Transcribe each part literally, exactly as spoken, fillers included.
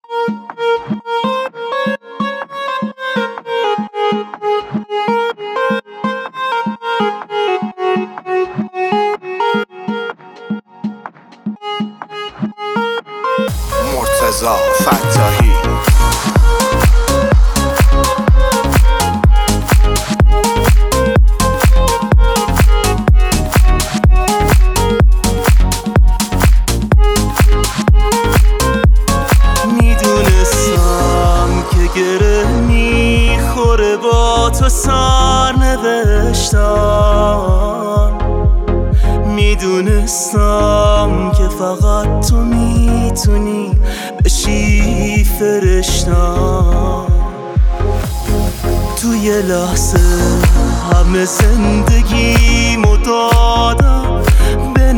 مرتضی فتاحی میدونستم که گره میخوره با تو سر نوشتم، میدونستم که فقط تو میتونی بشی فرشتم. تو یه لحظه همه زندگیمو دادم به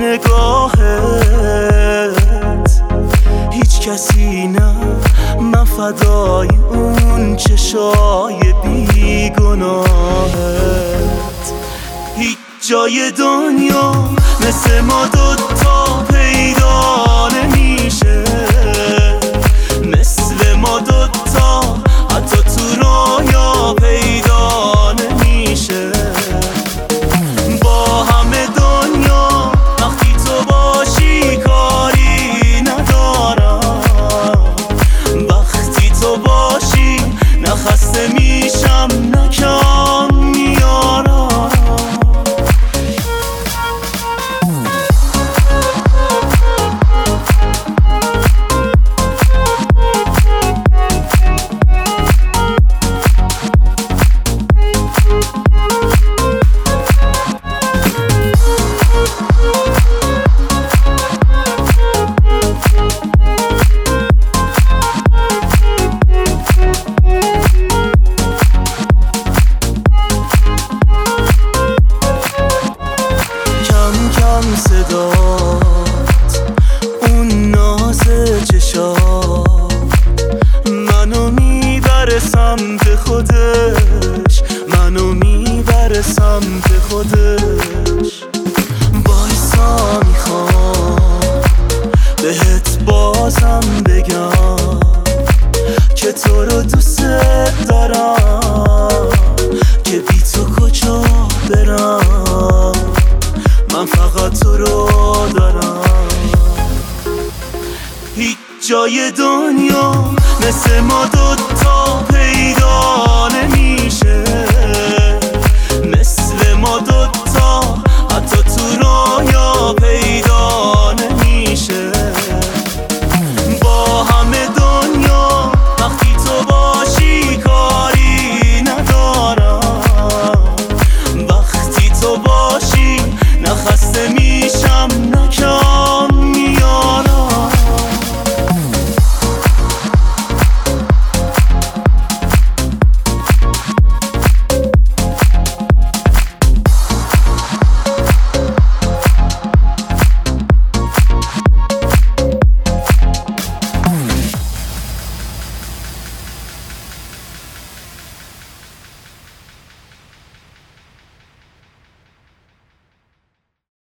نگاهت، هیچ کسی نه، من فدای اون چشای بیگناهت. هیچ جای دنیا مثل ما دوتا پیدا نمیشه، مثل ما دوتا حتی تو رویا پیدا نمیشه. با همه دنیا وقتی تو باشی کاری ندارم، وقتی تو باشی نه خسته میشم نه کم میارم. صدات اون ناز چشات منو میبره سمت خودش، منو میبره سمت خودش. بایستا میخوام بهت بازم بگم که تو رو دوست دارم، که بی تو کجا برم، من فقط تو رو دارم. هیچ جای دنیا مثل ما دوتا